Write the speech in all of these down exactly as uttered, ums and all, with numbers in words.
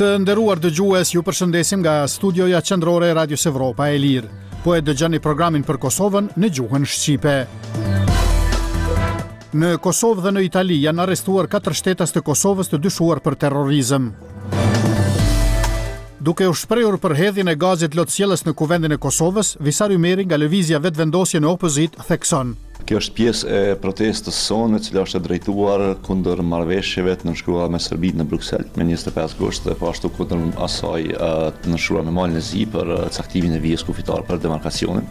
Të nderuar dëgjues, ju përshëndesim nga studioja qendrore e Radios Evropa e Lirë. Po e dëgjoni programin për Kosovën në gjuhën shqipe. Në Kosovë dhe në Itali janë arrestuar katër shtetas të Kosovës të dyshuar për terrorizëm. Duke u shprehur për hedhjen e gazit lotësjellës në kuvendin e Kosovës, Visar Ymeri nga lëvizja vetëvendosje në opozit thekson. Kjo është pjesë e protestës sonë, e cila është e drejtuar kundër marrëveshjeve të nënshkruara me Serbinë në Bruksel me njëzet e pesë gusht dhe po ashtu kundër asaj të nënshkruar me Malin e Zi për caktimin e vijës kufitare për demarkacionin.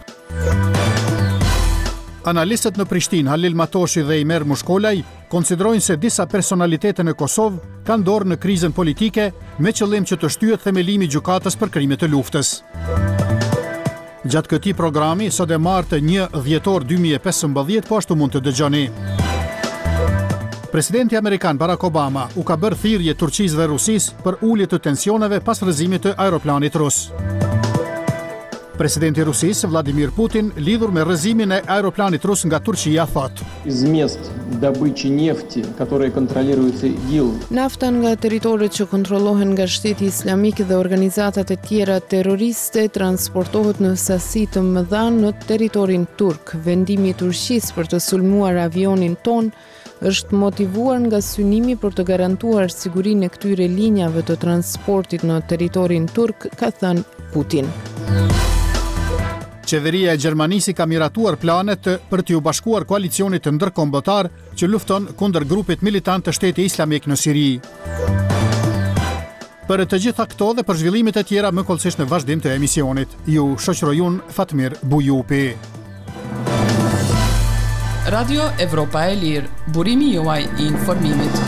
Analistët në Prishtinë, Halil Matoshi dhe Imer Mushkolaj, konsiderojnë se disa personalitete në Kosovë kanë dorë në krizën politike me qëllim që të shtyhet themelimi i gjykatës për krime të luftës. Gjatë këtij programi, sot e martë një dhjetor dy mijë e pesëmbëdhjetë, po ashtu mund të dëgjoni. Presidenti amerikan Barack Obama u ka bërë thirrje Turqisë dhe Rusisë për ulje të tensioneve pas rrëzimit të aeroplanit rus. Presidenti i Rusisë Vladimir Putin, lidhur me rrëzimin e aeroplanit rus nga Turqia, thotë: Из мест добычи нефти, которые контролируются ИГИЛ. Nafta nga territoret që kontrollohen nga Shteti Islamik dhe organizatat e tjera terroriste transportohet në sasi të mëdha në territorin turk. Vendimi i Turqisë për të sulmuar avionin ton është motivuar nga synimi për të garantuar sigurinë e këtyre linjave të transportit në territorin turk, ka thënë Putin. Qeveria e Gjermanisë ka miratuar planet për t'u bashkuar koalicionit të ndërkombëtar që lufton kundër grupit militant të Shteti Islamik në Siri. Për të gjitha këto dhe për zhvillimet e tjera më kollësisht në vazhdim të emisionit. Ju shoqëroj unë Fatmir Bujupi. Radio Evropa e Lirë, burimi juaj i informimit.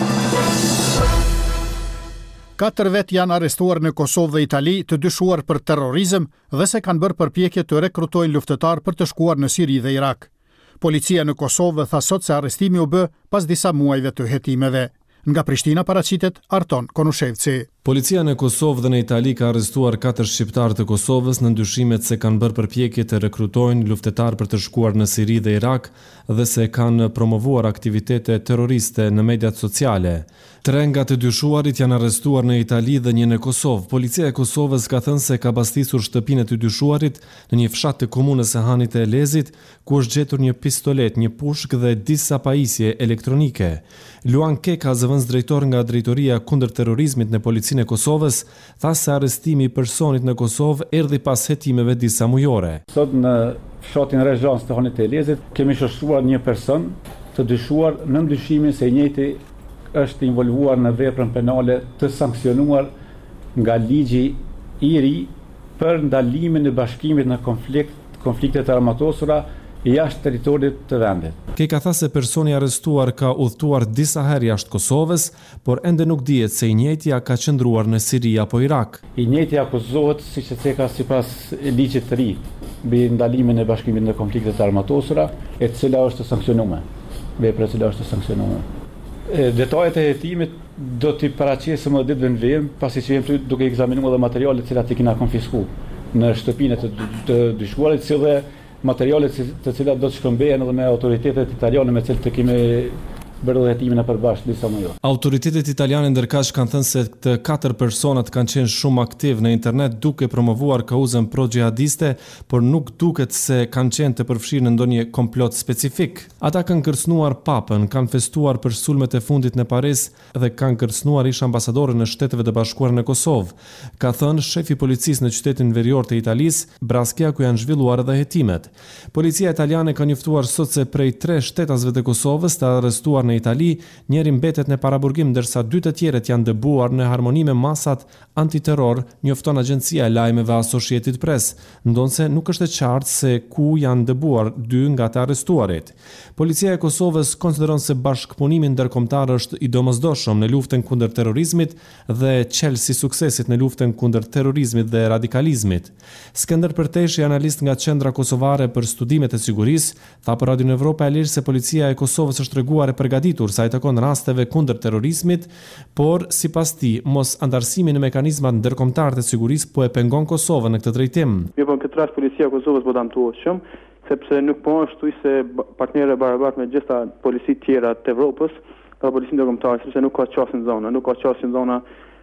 Katër vet janë arrestuar në Kosovë dhe Itali të dyshuar për terrorizëm dhe se kanë bërë përpjekje të rekrutojnë luftëtar për të shkuar në Siri dhe Irak. Policia në Kosovë tha sot se arrestimi u bë pas disa muajve të hetimeve. Nga Prishtina paraqitet Arton Konushevci. Policia në Kosovë dhe në Itali ka arrestuar katër shqiptarë të Kosovës në ndyshimet se kanë bërë përpjekje të rekrutojnë luftëtar për të shkuar në Siri dhe Irak dhe se kanë promovuar aktivitete terroriste në mediat sociale. Tre nga të dyshuarit janë arrestuar në Itali dhe një në Kosovë. Policia e Kosovës ka thënë se ka bastisur shtëpinë e të dyshuarit në një fshat të komunës së Hanit të Elezit, ku është gjetur një pistolet, një pushk dhe disa pajisje elektronike. Luan Keka, zëvendës drejtor nga Drejtoria kundër terrorizmit në Policinë e Kosovës, tha se arrestimi i personit në Kosovë erdhi pas hetimeve disa mujore. Sot në fshatin Rezhans të Hanit të Elezit kemi shoqëruar një person të dyshuar në ndyshimin se i njëjti është involvuar në veprën penale të sankcionuar nga ligji i ri për ndalimin e bashkimit në konflikt, konfliktet armatosura jashtë territorit të vendit. Keka tha se personi arrestuar ka udhëtuar disa herë jashtë Kosovës, por ende nuk dihet se i njëjtja ka qëndruar në Siri apo Irak. I njëjti akuzohet siç e theka sipas ligjit të ri mbi ndalimin e bashkimit në konfliktet armatosura, e cila është sankcionuar. Vepra e cila është sankcionuar. Detajet e hetimit do t'i paraqesim më ditë në vim, pasi që jemi duke ekzaminuar edhe materialet që i kena konfiskuar në shtëpinë të, të dyshuarit, si dhe materialet të cilat do të shkëmbehen edhe me autoritetet italiane me cilët të kemi bërë hetimin e përbashkët disa muaj. Autoritetet italiane ndërkaq kanë thënë se të katër personat kanë qenë shumë aktiv në internet duke promovuar kauzën pro-xhihadiste, por nuk duket se kanë qenë të përfshirë në ndonjë komplot specifik. Ata kanë kërcënuar papën, kanë festuar për sulmet e fundit në Paris dhe kanë kërcënuar ish ambasadorin në Shteteve të Bashkuara në Kosovë, ka thënë shefi policisë në qytetin verior të Italisë, Braskia, ku janë zhvilluar edhe hetimet. Policia italiane ka njoftuar sot se prej tre shtetasve të Kosovës të arrestuar në Itali, njëri mbetet në paraburgim ndërsa dy të tjerët janë dëbuar në harmoni me masat antiterror, njofton agjencia e lajmeve Associated Press, ndonse nuk është e qartë se ku janë dëbuar dy nga të arrestuarit. Policia e Kosovës konsideron se bashkëpunimi ndërkombëtar është i domosdoshëm në luftën kundër terrorizmit dhe çelësi suksesit në luftën kundër terrorizmit dhe radikalizmit. Skënder Përteshi, analist nga Qendra Kosovare për Studimet e Sigurisë, tha për Radio Evropa e Lirë se policia e Kosovës është treguar e përgatitur sa i takon rasteve kundër terrorizmit, por sipas tij mos antarësimi në mekanizmat ndërkombëtar të sigurisë po e pengon Kosovën në këtë drejtim. Jo, po në këtë rast policia e Kosovës po damtuohet shumë, sepse nuk po është se partnerë barabartë me gjitha policitë tjera të Evropës, dhe policinë ndërkombëtare, sepse nuk ka qasje në zonë, nuk ka qasje në zona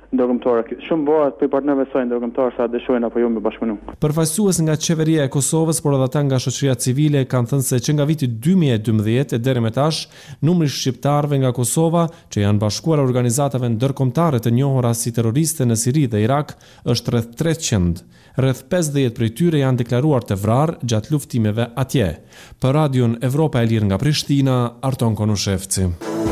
ndërkombëtare. Shumë bëhet për partnerëve të saj ndërkombëtar sa dëshojnë apo jo me bashkëpunim. Përfaqësues nga qeveria e Kosovës, por edhe ata nga shoqëria civile kanë thënë se që nga viti dy mijë e dymbëdhjetë e deri më tash, numri i shqiptarëve nga Kosova që janë bashkuar organizatave ndërkombëtare të njohura si terroriste në Siri dhe Irak është rreth treqind. Rreth pesëdhjetë prej tyre janë deklaruar të vrarë gjatë luftimeve atje. Për Radion Evropa e Lirë nga Prishtina, Arton Konushevci.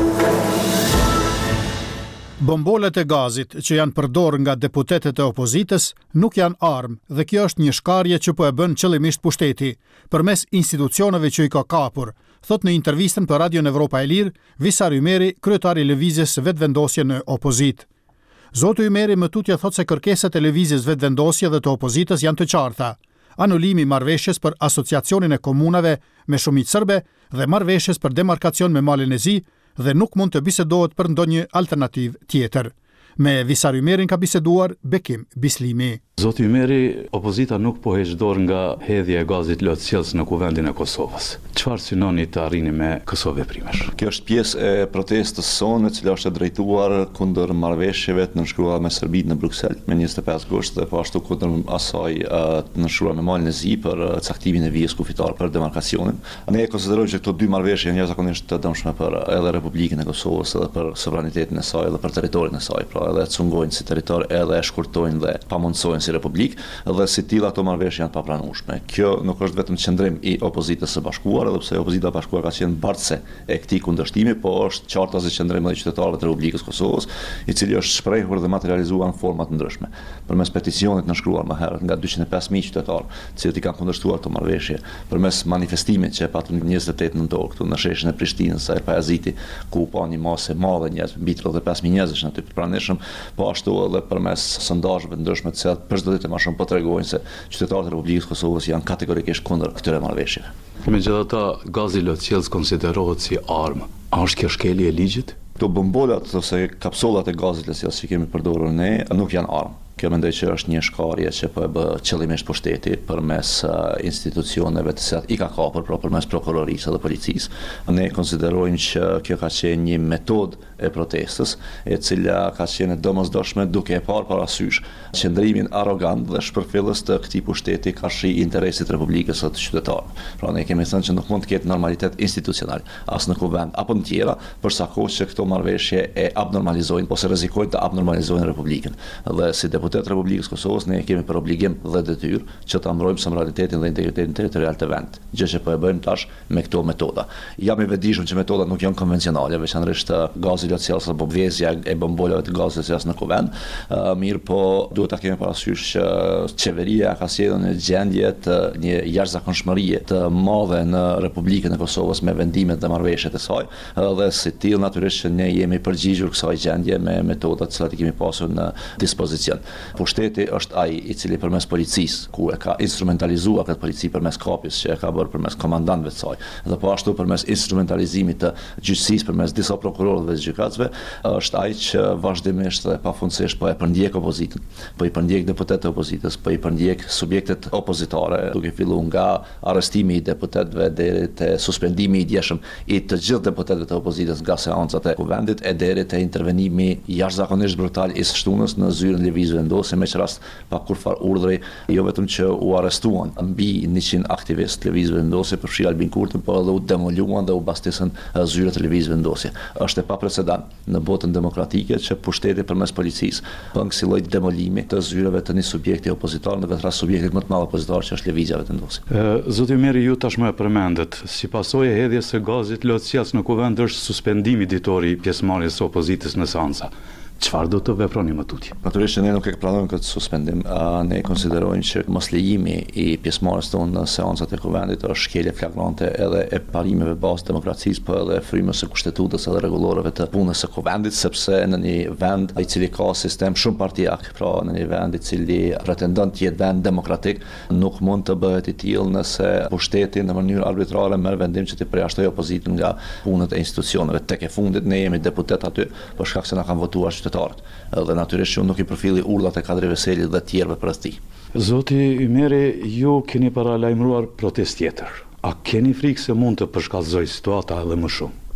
Bombolet e gazit që janë përdorur nga deputetët e opozitës nuk janë armë dhe kjo është një shkarje që po e bën qëllimisht pushteti përmes institucioneve që i ka kapur, thot në intervistën për Radion Evropa e Lirë Visar Ymeri, kryetari i lëvizjes Vetëvendosje në Opozitë. Zoti Ymeri më tutje thot se kërkesat e lëvizjes Vetëvendosje dhe të opozitës janë të qarta. Anulimi i marrëveshjes për asociacionin e komunave me shumicë serbe dhe marrëveshjes për demarkacion me Malin e Zi dhe nuk mund të bisedohet për ndonjë alternativë tjetër. Me Visar Ymerin ka biseduar Bekim Bislimi. Zoti Ymeri, opozita nuk po heq dorë nga hedhja e gazit lotësjellës në kuvendin e Kosovës. Çfarë synoni të arrini me këso veprimesh? Kjo është pjesë e protestës sonë, e cila është e drejtuar kundër marrëveshjeve të nënshkruara me Serbinë në Bruksel me njëzet e pesë gusht dhe po ashtu kundër asaj të nënshkruara me Malin e Zi për caktimin e vijës kufitare për demarkacionin. Ne e konsiderojmë që këto dy marrëveshje janë jashtëzakonisht të dëmshme për edhe Republikën e Kosovës, edhe për sovranitetin e saj, edhe për territorin e saj, pra edhe cungojnë si territor, edhe e shkurtojnë dhe pamundsojnë si republik, dhe si tilla ato marrëveshje janë papranueshme. Kjo nuk është vetëm qendrim i opozitës së bashkuar, edhe pse opozita e bashkuar ka qenë bartëse e këtij kundërshtimi, po është qartë as qendrim edhe i qytetarëve të Republikës Kosovës, i cili është shprehur dhe materializuar në forma të ndryshme. Përmes peticionit nënshkruar më herët nga dyqind e pesë mijë qytetarë, të cilët i kanë kundërshtuar këto marrëveshje, përmes manifestimit që e patëm njëzet e tetë nëntor këtu në sheshin e Prishtinës së Erpajaziti, ku pa një masë e madhe njerëz, mbi tridhjetë e pesë mijë njerëz në aty të pranishëm, po ashtu edhe përmes sondazheve të ndryshme të cilat për çdo ditë më shumë po tregojnë se qytetarët e Republikës Kosovës janë kategorikisht kundër këtyre marrëveshjeve. Megjithatë, gazi lotësjellës konsiderohet si armë. A është kjo shkelje e ligjit? Këto bombolat ose kapsullat e gazit lotësjellës që kemi përdorur ne nuk janë armë. Kjo mendoj që është një shkarje që po e bë qëllimisht pushteti përmes uh, institucioneve të cilat i ka kapur, pra përmes prokurorisë dhe policisë. Ne konsiderojmë që kjo ka qenë një metodë e protestës, e cila ka qenë domosdoshme duke e parë parasysh qëndrimin arrogant dhe shpërfillës të këtij pushteti ka shi interesit të Republikës së të qytetarëve. Pra ne kemi thënë që nuk mund të ketë normalitet institucional as në kuvend apo në tjera, përsa kohë që këto marrëveshje e abnormalizojnë ose rrezikojnë të abnormalizojnë Republikën. Dhe si deputet Republikës Kosovës ne kemi për obligim dhe detyrë që ta mbrojmë sovranitetin dhe integritetin territorial të vendit, gjë që po e bëjmë tash me këto metoda. Jam i vetëdijshëm që metodat nuk janë konvencionale, veçanërisht gazi lotësjellës apo vëzja e bombolave të gazit lotësjellës në kuvend, uh, mirë po duhet ta kemi parasysh që qeveria ka sjellur në gjendje të një jashtëzakonshmërie të madhe në Republikën e Kosovës me vendimet dhe marrëveshjet e saj, dhe si tillë natyrisht që ne jemi përgjigjur kësaj gjendje me metodat që kemi pasur në dispozicion. Pushteti është ai i cili përmes policisë, ku e ka instrumentalizuar këtë polici përmes kapjes që e ka bërë përmes komandantëve të saj, dhe po ashtu përmes instrumentalizimit të gjyqësisë përmes disa prokurorëve dhe gjykatësve, është ai që vazhdimisht dhe pafundësisht po e përndjek opozitën, po i përndjek deputetët e opozitës, po i përndjek subjektet opozitare, duke filluar nga arrestimi i deputetëve deri te suspendimi i djeshëm i të gjithë deputetëve të opozitës nga seancat e kuvendit e deri te intervenimi jashtëzakonisht brutal i së shtunës në zyrën lëvizjes vendosje me që rast pa kurfar urdhri, jo vetëm që u arrestuan mbi njëqind aktivistë të lëvizjes vendosje përfshi Albin Kurtin, por edhe u demoluan dhe u bastisën zyrat e lëvizjes vendosje. Është e paprecedent në botën demokratike që pushteti përmes policisë bën kësaj lloj demolimi të zyrave të një subjekti opozitar, në vetë rast subjektit më të madh opozitar që është lëvizja vendosje. Zoti Ymeri, ju tashmë e përmendet, si pasojë e hedhjes së gazit lotësjellës në kuvend është suspendimi ditori i pjesëmarrjes së opozitës në seanca. Çfarë do të veproni më tutje? Natyrisht që ne nuk e pranojmë këtë suspendim. Ne konsiderojmë që moslejimi i pjesëmarrjes tonë në seancat e kuvendit është shkelje flagrante edhe e parimeve bazë demokracisë, por edhe frymës së kushtetutës edhe rregullorëve të punës së kuvendit, sepse në një vend i cili ka sistem shumë partijak, pra në një vend i cili pretendon të jetë vend demokratik, nuk mund të bëhet i tillë nëse pushteti në mënyrë arbitrare merr vendim që të përjashtojë opozitën nga punët e institucioneve. Tek e fundit ne jemi deputet aty, për shkak se na kanë votuar dhe natyrisht që nuk i përfilli urdhat e Kadri Veselit dhe tjerëve përreth tij. Zoti Ymeri, ju keni paralajmëruar protestë tjetër. A keni frikë se mund të përshkallëzoj situata edhe më shumë?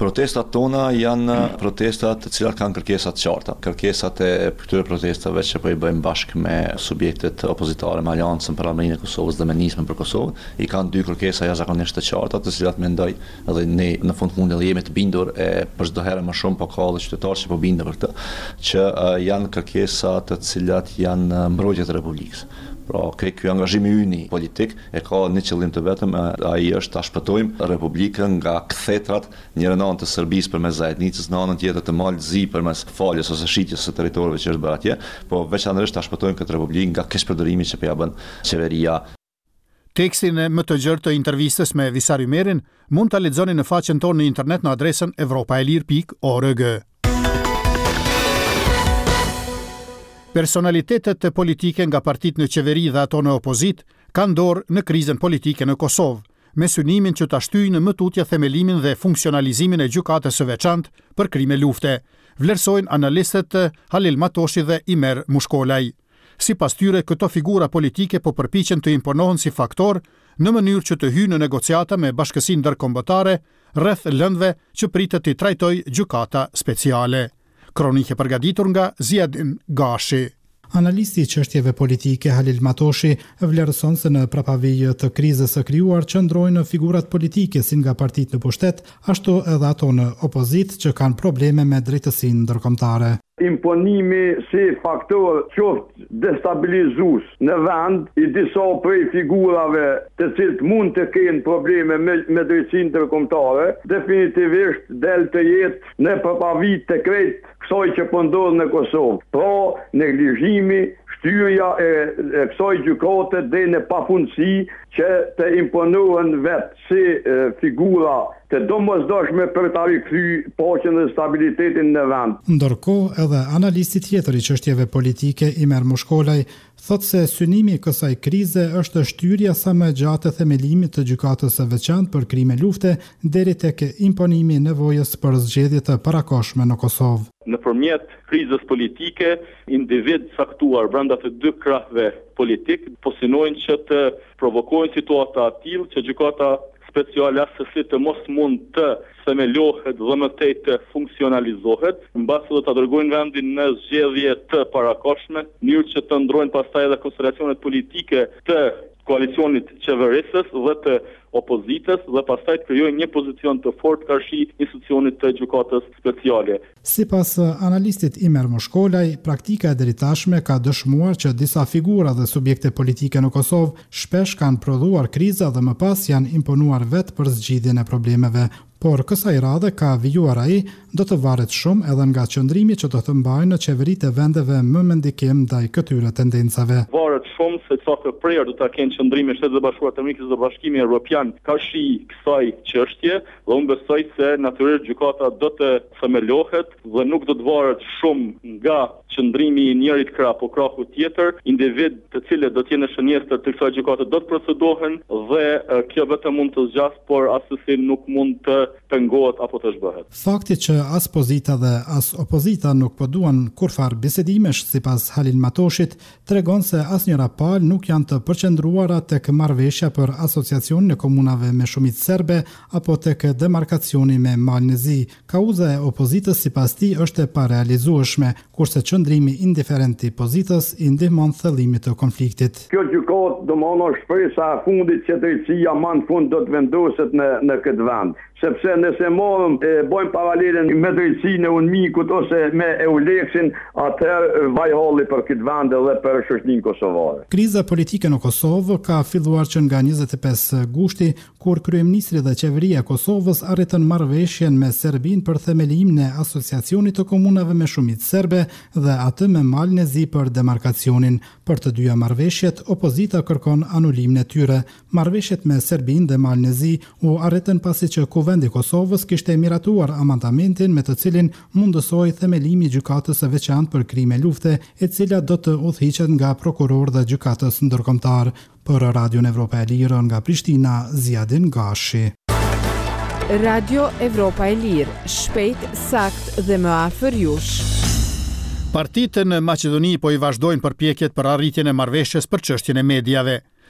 Protestat tona janë protestat të cilat kanë kërkesat qarta. Kërkesat e këtyre protestave që po i bëjmë bashkë me subjektet opozitare, me Aleancën për Armërinë e Kosovës dhe me Nismën për Kosovë, i kanë dy kërkesa jashtëzakonisht të qarta, të cilat mendoj edhe ne në fund fundit jemi të bindur e për çdo herë më shumë po ka edhe qytetarë që po binden për këtë, që uh, janë kërkesa të cilat janë mbrojtje të Republikës. Pra, ky angazhimi yni politik e ka një qëllim të vetëm, ai është ta shpëtojmë Republikën nga kthetrat, njëra anë të Serbisë përmes zajednicës, në anën tjetër të Malëzi përmes faljes ose shitjes së territorëve që është bërë atje, po veçanërisht ta shpëtojmë këtë Republikë nga keqpërdorimi që po ja bën qeveria. Tekstin më të gjerë të intervistës me Visar Ymerin mund ta lexoni në faqen tonë në internet në adresën evropaelir pikë org. Personalitetet politike nga partitë në qeveri dhe ato në opozit kanë dorë në krizën politike në Kosovë, me synimin që ta shtyjnë në tutje themelimin dhe funksionalizimin e gjykatës së veçantë për krime lufte, vlerësojnë analistët Halil Matoshi dhe Imer Mushkolaj. Sipas tyre, këto figura politike po përpiqen të imponohen si faktor në mënyrë që të hyjnë në negociata me bashkësinë ndërkombëtare rreth lëndëve që pritet të trajtojë gjykata speciale. Kronike përgatitur nga Ziadin Gashi. Analisti i çështjeve politike Halil Matoshi vlerëson se në prapavijë të krizës së krijuar qëndrojnë figurat politike si nga partitë në pushtet, ashtu edhe ato në opozit që kanë probleme me drejtësinë ndërkombëtare. Imponimi si faktor qoftë destabilizues në vend i disa prej figurave të cilët mund të kenë probleme me, me drejtësinë ndërkombëtare, definitivisht del të jetë në përpavit të krejt kësaj që po ndodh në Kosovë. Pra, neglizhimi, shtyrja e, e kësaj gjykate dhe në pafundësi që të imponohen vetë si e, figura të domosdoshme për ta rikthy paqen dhe stabilitetin në vend. Ndërkohë, edhe analisti tjetër i çështjeve politike Imer Mushkolaj thotë se synimi i kësaj krize është shtyrja sa më gjatë e themelimit të gjykatës së veçantë për krime lufte deri tek imponimi i nevojës për zgjedhje të parakohshme në Kosovë. Nëpërmjet krizës politike, individ saktuar brenda të dy krahëve politik po synojnë që të provokojnë situata të tillë që gjykata speciale asesi të mos mund të themelohet dhe më tej të funksionalizohet, mbasi do ta dërgojnë vendin në zgjedhje të parakohshme, në mënyrë që të ndrojnë pastaj edhe konsideracionet politike të koalicionit qeverisës dhe të opozitës dhe pastaj të krijojnë një pozicion të fortë karshi institucionit të gjykatës speciale. Sipas analistit Imer Mushkolaj, praktika e deri tashme ka dëshmuar që disa figura dhe subjekte politike në Kosovë shpesh kanë prodhuar kriza dhe më pas janë imponuar vetë për zgjidhjen e problemeve. Por kësaj radhe ka vijuar ai do të varet shumë edhe nga qëndrimi që do të mbajnë në qeveritë e vendeve më me ndikim ndaj këtyre tendencave. Varet shumë se sa të prerë do ta kenë qëndrimin e Shtetit të Bashkuar të Amerikës dhe Bashkimi Evropian karshi kësaj çështje, dhe unë besoj se natyrisht gjykata do të themelohet dhe nuk do të varet shumë nga qëndrimi i njërit krah apo krahu tjetër, individ të cilët do të jenë shënjestër të kësaj gjykate do të procedohen dhe kjo vetëm mund të zgjas, por asesi nuk mund të pengohet apo të zhbëhet. Fakti që as pozita dhe as opozita nuk po duan kurfar bisedimesh sipas Halil Matoshit tregon se asnjëra palë nuk janë të përqendruara tek marrëveshja për asociacionin e komunave me shumicë serbe apo tek demarkacioni me Malnezi. Kauza e opozitës sipas tij është e parealizueshme, kurse qëndrimi indiferent i pozitës i ndihmon thellimit të konfliktit. Kjo gjykatë domosdoshmë shpresa e fundit që drejtësia më në fund do të vendoset në në këtë vend. Sepse nëse morëm e bojmë paralelen me drejtësinë e UNMIK-ut ose me EULEX-in, atëherë vaj halli për këtë vend dhe për shoqërinë kosovare. Kriza politike në Kosovë ka filluar që nga njëzet e pesë gushti, kur kryeministri dhe qeveria e Kosovës arritën marrëveshjen me Serbinë për themelimin e asociacionit të komunave me shumicë serbe dhe atë me Malnezi për demarkacionin. Për të dyja marrëveshjet, opozita kërkon anulimin e tyre. Marrëveshjet me Serbinë dhe Malnezi u arritën pasi që Kuvendi i Kosovës kishte miratuar amandamentin me të cilin mundësoi themelimi i gjykatës së veçantë për krime lufte, e cila do të udhëhiqet nga prokuror dhe gjykatës ndërkombëtar. Për Radion Evropa e Lirë nga Prishtina, Ziadin Gashi. Radio Evropa e Lirë, shpejt, sakt dhe më afër jush. Partitë në Maqedoni po i vazhdojnë përpjekjet për arritjen e marrëveshjes për çështjen e mediave.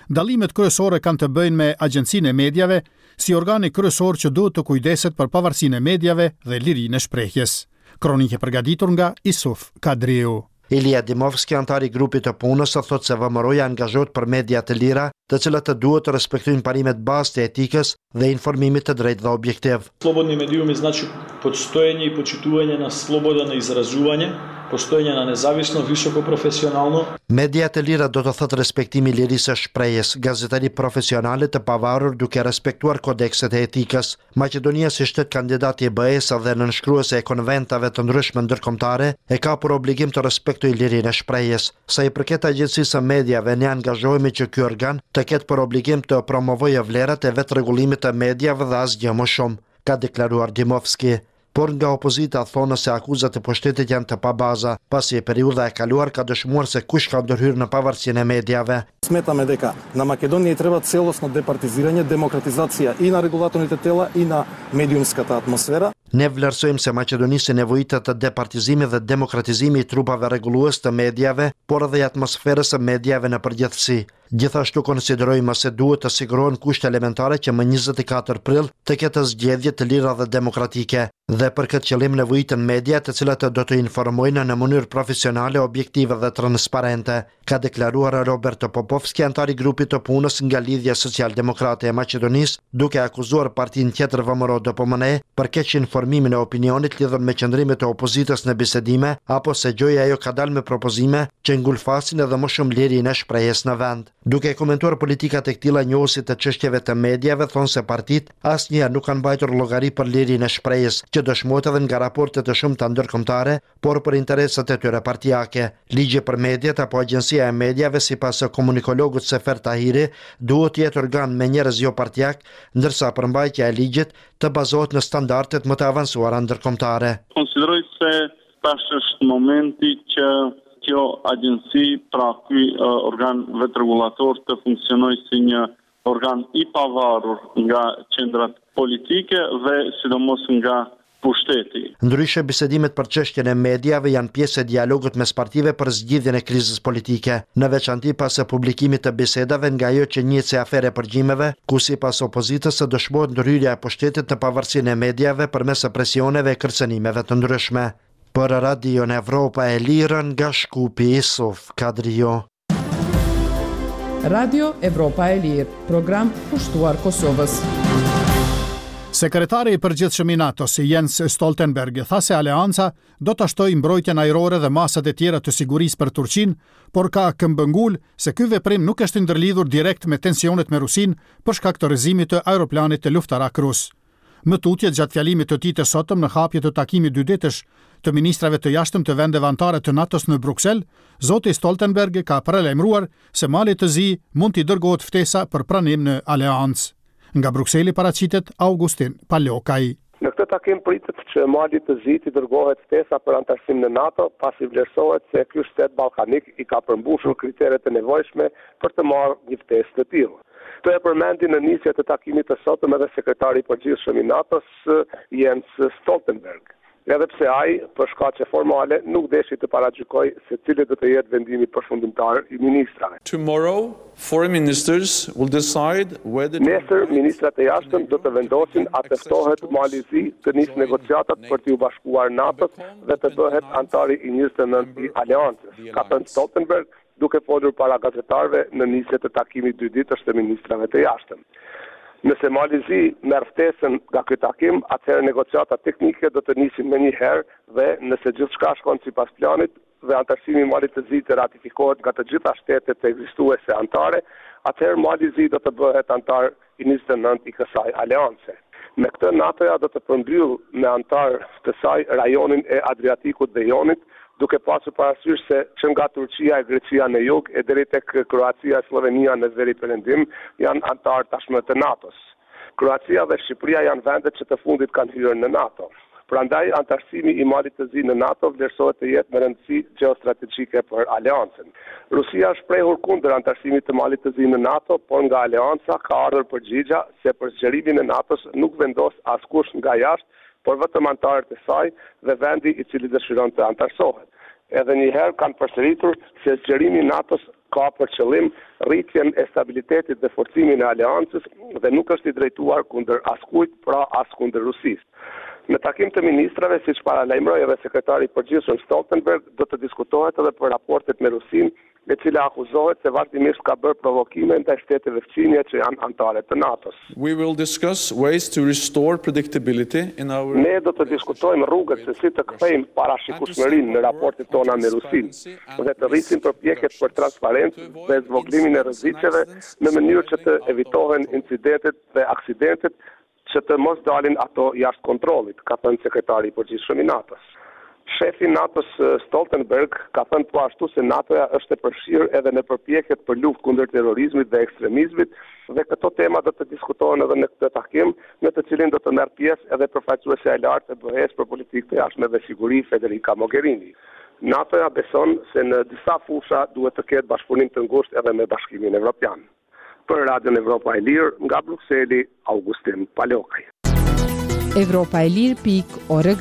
Dallimet kryesore kanë të bëjnë me Agjencinë e Mediave, si organi kryesor që duhet të kujdeset për pavarësinë e mediave dhe lirinë e shprehjes. Kronike përgatitur nga Isuf Kadriu. Ilia Dimovski, antari i grupit të punës, thotë se V M R-ja angazhohet për media të lira, të cilat të duhet të respektojnë parimet bazë të etikës dhe informimit të drejtë dhe objektiv. Slobodni medijumi znači postojenje i počituvanje na slobodan izražavanje, postojenje na nezavisno, visoko profesionalno. Media të lira do të thotë respektimi i lirisë së shprehjes, gazetari profesionale të pavarur duke respektuar kodekset e etikës. Maqedonia si shtet kandidat i B E-s dhe nënshkruese e konventave të ndryshme ndërkombëtare e ka për obligim të respektojë lirinë e shprehjes. Sa i përket Agjencisë së Mediave, ne angazhohemi që ky organ të ketë për obligim të promovojë vlerat e vetë rregullimit të mediave dhe asgjë më shumë, ka deklaruar Dimovski. Por nga opozita thonë se akuzat e pushtetit janë të pabaza, pasi periudha e kaluar ka dëshmuar se kush ka ndërhyrë në pavarësinë e mediave. Smetаме дека на Македонија треба целосно департизирање, демократизација и на регулаторните тела и на медиумската атмосфера. Ne vlerësojmë se Maqedonisë nevojitet të departizimit dhe demokratizimi i trupave rregullues të mediave, por edhe i atmosferës së mediave në përgjithësi. Gjithashtu konsiderojmë se duhet të sigurohen kushte elementare që më njëzet e katër prill të ketë zgjedhje të lira dhe demokratike, dhe për këtë qëllim nevojiten media të cilat do të informojnë në mënyrë profesionale, objektive dhe transparente, ka deklaruar Roberto Popovski, antari i grupit të punës nga Lidhja Social-Demokrate e Maqedonisë, duke akuzuar partinë tjetër V M R D P M N për keq informimin e opinionit lidhur me qëndrimet e opozitës në bisedime, apo se gjoja ajo ka dalë me propozime që ngulfasin edhe më shumë lirinë e shprehjes në vend. Duke komentuar politikat e këtilla njohuesit të çështjeve të mediave, thonë se partitë asnjëherë nuk kanë mbajtur llogari për lirinë e shprehjes, që dëshmohet edhe nga raporte të shumta ndërkombëtare, por për interesat e tyre partijake. Ligji për mediat apo Agjencia e Mediave, sipas komunikologut Sefer Tahiri, duhet të jetë organ me njerëz jo partijak, ndërsa përmbajtja e ligjit të bazohet në standardet më të avancuara ndërkombëtare. Konsideroj se tash është momenti që kjo agjenci, pra ky uh, organ vetërregullator të funksionojë si një organ i pavarur nga qendrat politike dhe sidomos nga pushteti. Ndryshe, bisedimet për çështjen e mediave janë pjesë e dialogut mes partive për zgjidhjen e krizës politike, në veçanti pas publikimit të bisedave nga ajo që njihet si afere përgjimeve, ku sipas opozitës dëshmohet ndryrja e pushtetit në pavarësinë e mediave përmes presioneve e kërcënimeve të ndryshme. Për Radio në Evropa e Lirën nga Shkupi, Isuf Kadrio. Radio Evropa e Lirë, program pushtuar Kosovës. Sekretari i përgjithshëm i NATO, si Jens Stoltenberg, tha se aleanca do të shtojë mbrojtjen ajrore dhe masat e tjera të sigurisë për Turqinë, por ka këmbëngul se ky veprim nuk është ndërlidhur direkt me tensionet me Rusinë për shkak të rrëzimit të aeroplanit të luftarak rus. Më tutje gjatë fjalimit të tij të sotëm në hapje të takimit dyditësh të ministrave të jashtëm të vendeve anëtare të NATO-s në Bruksel, zoti Stoltenberg ka paralajmëruar se Mali të Zi mund t'i dërgohet ftesa për pranim në aleancë. Nga Brukseli paraqitet Augustin Palokaj. Në këtë takim pritet që Mali të Zi t'i dërgohet ftesa për antarësim në NATO, pasi vlerësohet se ky shtet ballkanik i ka përmbushur kriteret e nevojshme për të marrë një ftesë të tillë. Të e përmendi në nisje të takimit të sotëm edhe sekretari i përgjithshëm i NATO-s Jens Stoltenberg. Edhe pse ai, për shkaqe formale, nuk deshi të paragjykoj se cili do të jetë vendimi përfundimtar i ministrave. Tomorrow, foreign ministers will decide whether Nesër, ministrat e jashtëm do të vendosin a të ftohet Mali Zi të nisë negociatat për t'i u bashkuar NATO-s dhe të bëhet antari i njëzet e nëntë i aleancës, ka thënë Stoltenberg, duke folur para gazetarëve në nisje të takimit dy ditësh të ministrave të jashtëm. Nëse Mali Zi merr ftesën nga ky takim, atëherë negociata teknike do të nisin më një herë dhe nëse gjithçka shkon sipas planit dhe antarësimi i Malit të Zi të ratifikohet nga të gjitha shtetet ekzistuese anëtare, atëherë Mali Zi do të bëhet antar i njëzet e nëntë i kësaj aleance. Me këtë NATO-ja do të përmbyll me antar të saj rajonin e Adriatikut dhe Jonit, duke pasur parasysh se që nga Turqia e Greqia në jug e deri tek Kroacia e Slovenia në veri perëndim janë antar tashmë të NATO-s. Kroacia dhe Shqipëria janë vendet që të fundit kanë hyrë në NATO. Prandaj antarësimi i Malit të Zi në NATO vlerësohet të jetë me rëndësi gjeostrategjike për aleancën. Rusia është shprehur kundër antarësimit të Malit të Zi në NATO, por nga aleanca ka ardhur përgjigja se për zgjerimin e NATO-s nuk vendos askush nga jashtë, por vetëm antarët e saj dhe vendi i cili dëshiron të antarësohet. Edhe një herë kanë përsëritur se zgjerimi i NATO-s ka për qëllim rritjen e stabilitetit dhe forcimin e aleancës dhe nuk është i drejtuar kundër askujt, pra as kundër Rusisë. Në takim të ministrave, siç paralajmëroi edhe sekretari i përgjithshëm Stoltenberg, do të diskutohet edhe për raportet me Rusinë, e cila akuzohet se vazhdimisht ka bërë provokime ndaj shteteve fqinje që janë anëtare të NATO-s. We will discuss ways to restore predictability in our Ne do të diskutojmë rrugët se si të kthejmë parashikueshmërinë në raportet tona me Rusinë dhe të rrisim përpjekjet për transparencë dhe zvoglimin e rrezikeve në mënyrë që të evitohen incidentet dhe aksidentet që të mos dalin ato jashtë kontrollit, ka thënë sekretari i përgjithshëm i NATO-s. Shefi i NATO-s Stoltenberg ka thënë po ashtu se NATO-ja është e përfshirë edhe në përpjekjet për luftë kundër terrorizmit dhe ekstremizmit dhe këto tema do të diskutohen edhe në këtë takim, në të cilin do të merr pjesë edhe përfaqësuesja e lartë e B E S për politikë të jashtme dhe siguri Federica Mogherini. NATO-ja beson se në disa fusha duhet të ketë bashkëpunim të ngushtë edhe me Bashkimin Evropian. Për Radion Evropa e Lirë, nga Brukseli, Augustin Palokaj. Evropa e Lirë pik org.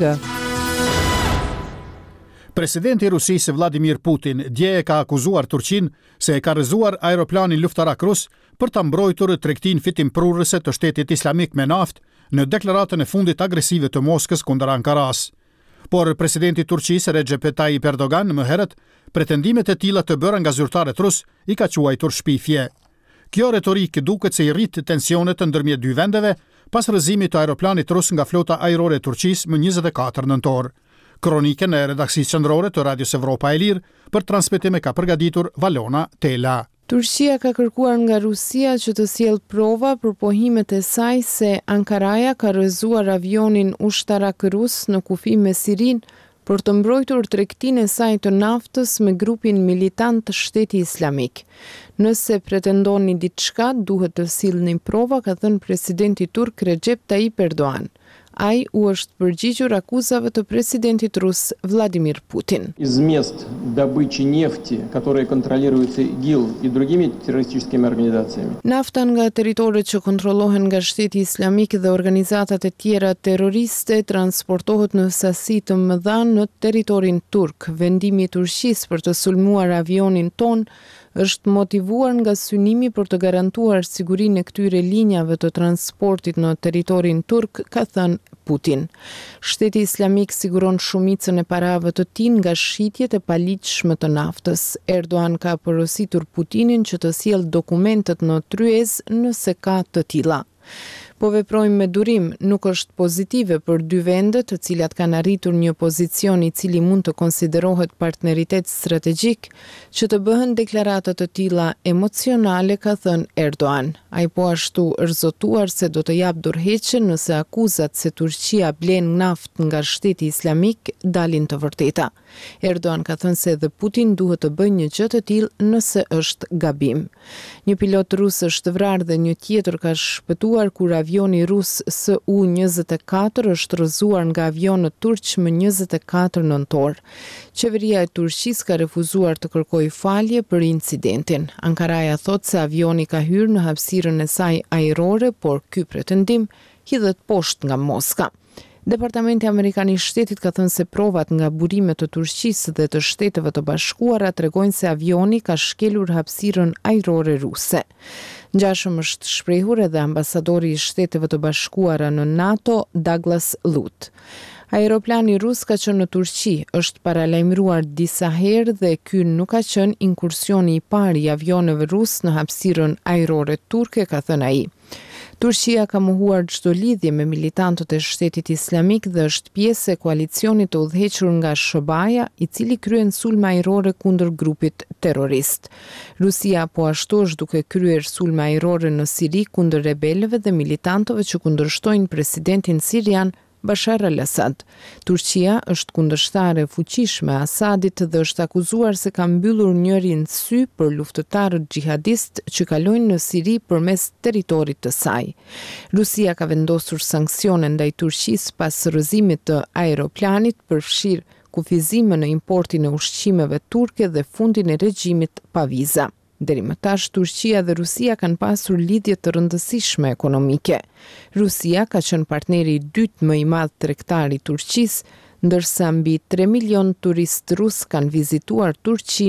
Presidenti i Rusisë Vladimir Putin dje e ka akuzuar Turqinë se e ka rrëzuar aeroplanin luftarak rus për ta mbrojtur tregtinë fitimprurëse të Shtetit Islamik me naftë në deklaratën e fundit agresive të Moskës kundër Ankaras. Por presidenti i Turqisë Recep Tayyip Erdogan më herët pretendimet e tilla të bëra nga zyrtarët rus i ka quajtur shpifje. Kjo retorikë duket se i rrit tensionet ndërmjet dy vendeve pas rrëzimit të aeroplanit rus nga flota ajrore e Turqisë më njëzet e katër nëntor. Kronikën e redaksisë qendrore të Radios Evropa e Lirë për transmetim e ka përgatitur Valona Tela. Turqia ka kërkuar nga Rusia që të sjellë prova për pohimet e saj se Ankaraja ka rrëzuar avionin ushtarak rus në kufi me Sirin për të mbrojtur tregtinë e saj të naftës me grupin militant të Shteti Islamik. Nëse pretendoni diçka, duhet të sillni prova, ka thënë presidenti turk Recep Tayyip Erdogan. Ai u është përgjigjur akuzave të presidentit rus Vladimir Putin. Из мест добычи нефти, которые контролируются ИГИЛ и другими террористическими организациями. Nafta nga territoret që kontrollohen nga Shteti Islamik dhe organizatat e tjera terroriste transportohet në sasi të mëdha në territorin turk. Vendimi i Turqisë për të sulmuar avionin ton është motivuar nga synimi për të garantuar sigurinë e këtyre linjave të transportit në territorin turk, ka thënë Putin. Shteti Islamik siguron shumicën e parave të tij nga shitjet e paligjshme të naftës. Erdogan ka porositur Putinin që të sjellë dokumentet në tryezë nëse ka të tilla. Po veprojmë me durim, nuk është pozitive për dy vendet, të cilat kanë arritur një pozicion i cili mund të konsiderohet partneritet strategjik, që të bëhen deklarata të tilla emocionale, ka thënë Erdogan. Ai po ashtu është zotuar se do të jap dorëheqje nëse akuzat se Turqia blen naftë nga Shteti Islamik dalin të vërteta. Erdogan ka thënë se edhe Putin duhet të bëjë një gjë të tillë nëse është gabim. Një pilot rus është vrarë dhe një tjetër ka shpëtuar kur avioni rus S U njëzet e katër është rrëzuar nga avionët turq më njëzet e katër nëntor. Qeveria e Turqisë ka refuzuar të kërkojë falje për incidentin. Ankaraja thot se avioni ka hyrë në hapësirën e saj ajrore, por ky pretendim hidhet poshtë nga Moska. Departamenti Amerikan i Shtetit ka thënë se provat nga burimet të Turqisë dhe të Shteteve të Bashkuara tregojnë se avioni ka shkelur hapësirën ajrore ruse. Ngjashëm është shprehur edhe ambasadori i Shteteve të Bashkuara në NATO, Douglas Lut. Aeroplani rus ka qenë në Turqi, është paralajmëruar disa herë dhe ky nuk ka qenë inkursioni i parë i avioneve rus në hapësirën ajrore turke, ka thënë ai. Turqia ka mohuar çdo lidhje me militantët e Shtetit Islamik dhe është pjesë e koalicionit të udhëhequr nga S B A-ja, i cili kryen sulme ajrore kundër grupit terrorist. Rusia po ashtu është duke kryer sulme ajrore në Siri kundër rebelëve dhe militantëve që kundërshtojnë presidentin sirian Bashar al-Assad. Turqia është kundërshtare fuqishme e Asadit dhe është akuzuar se ka mbyllur njërin sy për luftëtarët xhihadist që kalojnë në Siri përmes territorit të saj. Rusia ka vendosur sanksione ndaj Turqisë pas rrëzimit të aeroplanit, përfshir kufizime në importin e ushqimeve turke dhe fundin e regjimit pa viza. Deri më tash, Turqia dhe Rusia kanë pasur lidhje të rëndësishme ekonomike. Rusia ka qenë partneri i dytë më i madh tregtar i Turqisë, ndërsa mbi tre milion turist rus kanë vizituar Turqinë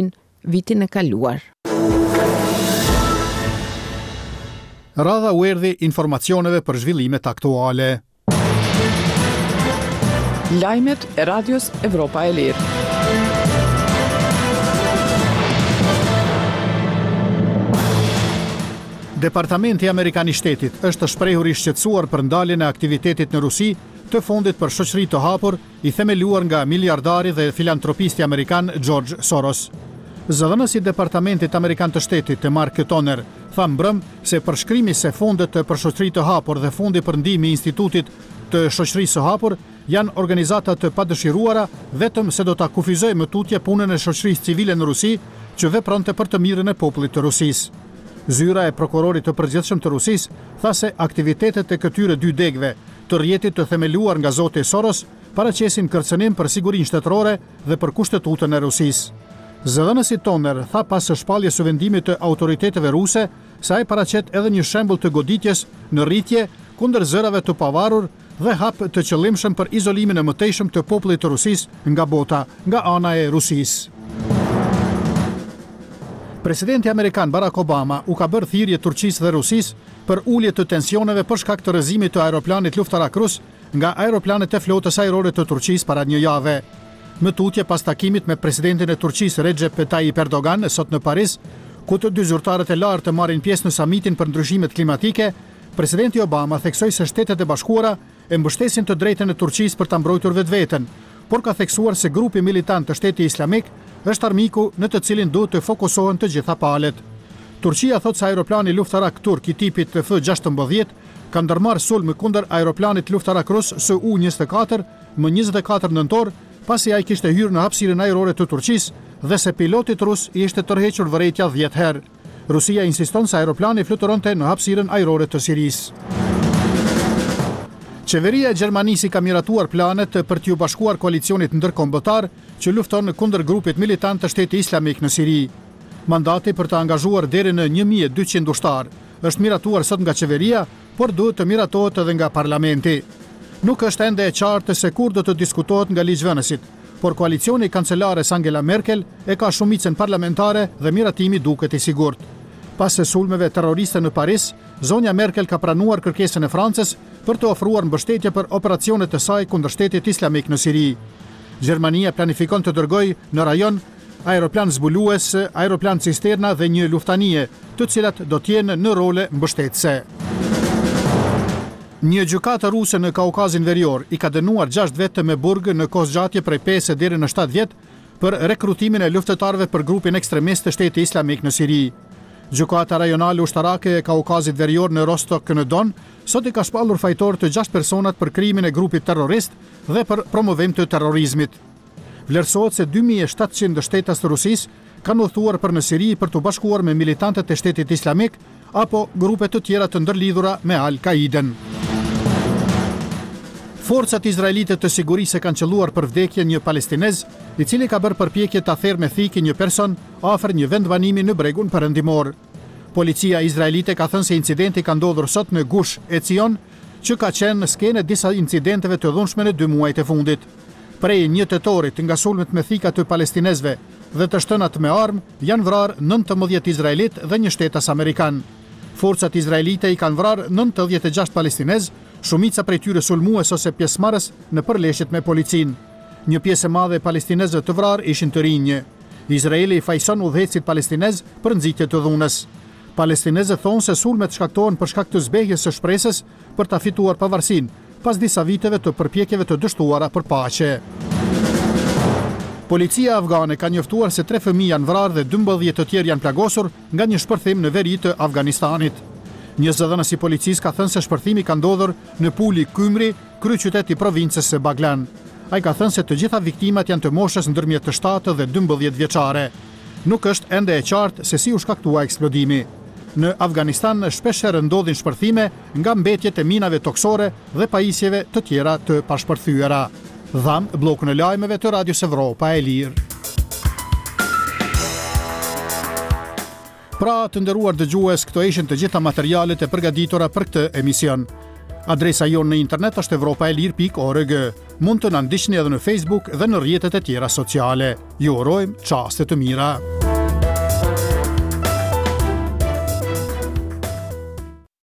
vitin e kaluar. Radha u erdhi informacioneve për zhvillimet aktuale. Lajmet e Radios Evropa e Lirë. Departamenti Amerikan i Shtetit është shprehur i shqetësuar për ndaljen e aktivitetit në Rusi të fondit për shoqëri të hapur i themeluar nga miliardari dhe filantropisti amerikan George Soros. Zëdhënësi i Departamentit Amerikan të Shtetit, Mark Toner, tha mbrëm se përshkrimi se fondet për shoqëri të hapur dhe fondi për ndihmë i Institutit të Shoqërisë së Hapur janë organizata të padëshiruara vetëm se do ta kufizojë më tutje punën e shoqërisë civile në Rusi që vepronte për të mirën e popullit të Rusisë. Zyra e prokurorit të përgjithshëm të Rusisë tha se aktivitetet e këtyre dy degëve të rrjetit të themeluar nga zoti Soros paraqesin kërcënim për sigurinë shtetërore dhe për kushtetutën e Rusisë. Zëdhënësi Toner tha pas së shpalljes së vendimit të autoriteteve ruse se ai paraqet edhe një shembull të goditjes në rritje kundër zërave të pavarur dhe hap të qëllimshëm për izolimin e mëtejshëm të popullit të Rusisë nga bota, nga ana e Rusisë. Presidenti amerikan Barack Obama u ka bërë thirrje Turqisë dhe Rusisë për ulje të tensioneve për shkak të rrëzimit të aeroplanit luftarak rus nga aeroplanet e flotës ajrore të Turqisë para një jave. Më tutje pas takimit me presidentin e Turqisë Recep Tayyip Erdogan sot në Paris, ku të dy zyrtarët e lartë të marrin pjesë në samitin për ndryshimet klimatike, presidenti Obama theksoi se Shtetet e Bashkuara e mbështesin të drejtën e Turqisë për ta mbrojtur vetveten, por ka theksuar se grupi militant të Shtetit Islamik është armiku në të cilin duhet të fokusohen të gjitha palët. Turqia thot se aeroplani luftarak turk i tipit F gjashtëmbëdhjetë ka ndërmarrë sulm kundër aeroplanit luftarak rus S U njëzet e katër më njëzet e katër nëntor, pasi ai kishte hyrë në hapësirën ajrore të Turqisë dhe se pilotit rus i ishte tërhequr vërejtja dhjetë herë. Rusia insiston se aeroplani fluturonte në hapësirën ajrore të Sirisë. Qeveria e Gjermanisë ka miratuar planet për t'u bashkuar koalicionit ndërkombëtar që lufton kundër grupit militant të Shtetit Islamik në Siri. Mandati për të angazhuar deri në një mijë e dyqind ushtar është miratuar sot nga qeveria, por duhet të miratohet edhe nga parlamenti. Nuk është ende e qartë se kur do të diskutohet nga ligjvënësit, por koalicioni kancelares Angela Merkel e ka shumicën parlamentare dhe miratimi duket i sigurt. Pas së sulmeve terroriste në Paris, zonja Merkel ka pranuar kërkesën e Francës për të ofruar mbështetje për operacionet e saj kundër Shtetit Islamik në Siri. Gjermania planifikon të dërgojë në rajon aeroplan zbulues, aeroplan cisterna dhe një luftanie, të cilat do të jenë në role mbështetëse. Një gjykatë ruse në Kaukazin Verior i ka dënuar gjashtë vete me burg në kohëzgjatje prej pesë deri në shtatë vjet për rekrutimin e luftëtarëve për grupin ekstremist të Shtetit Islamik në Siri. Gjykata rajonale ushtarake e Kaukazit Verior në Rostok në Don sot i ka shpallur fajtor të gjashtë personat për krimin e grupit terrorist dhe për promovim të terrorizmit. Vlerësohet se dy mijë e shtatëqind shtetas të Rusisë kanë udhëtuar për në Siri për të bashkuar me militantët e Shtetit Islamik apo grupe të tjera të ndërlidhura me Al-Qaiden. Forcat izraelite të sigurisë kanë qelluar për vdekjen një palestinez, i cili ka bërë përpjekje ta therrë me thikë një person afër një vendbanimi në bregun perëndimor. Policia izraelite ka thënë se incidenti ka ndodhur sot në Gush Etzion, që ka qenë në skenë disa incidenteve të dhunshme në dy muajt e fundit. Prej një tetorit nga sulmet me thika të palestinezve dhe të shtënat me armë, janë vrarë nëntëmbëdhjetë izraelit dhe një shtetas amerikan. Forcat izraelite i kanë vrarë nëntëdhjetë e gjashtë palestinez, shumica prej tyre sulmues ose pjesëmarrës në përleshjet me policin. Një pjesë e madhe e palestinezëve të vrarë ishin të rinj. Izraeli i fajson udhëhecit palestinez për nxitje të dhunës. Palestinezët thonë se sulmet shkaktohen për shkak të zbehjes së shpresës për ta fituar pavarësinë, pas disa viteve të përpjekjeve të dështuara për paqe. Policia afgane ka njoftuar se tre fëmijë janë vrarë dhe dymbëdhjetë të tjerë janë plagosur nga një shpërthim në veri të Afganistanit. Një zëdhënës i policisë ka thënë se shpërthimi ka ndodhur në Puli Kymri, kryeqytet i provincës së Baglan. Ai ka thënë se të gjitha viktimat janë të moshës ndërmjet të shtatë dhe dymbëdhjetë vjeçare. Nuk është ende e qartë se si u shkaktua eksplodimi. Në Afganistan shpeshherë ndodhin shpërthime nga mbetjet e minave toksore dhe pajisjeve të tjera të pashpërthyera. Dham bllokun e lajmeve të Radios Evropa e Lirë. Pra, të nderuar dëgjues, këto ishin të gjitha materialet e përgatitura për këtë emision. Adresa jonë në internet është evropaelir pikë org. Mund të na ndiqni edhe në Facebook dhe në rrjetet e tjera sociale. Ju urojmë çaste të mira.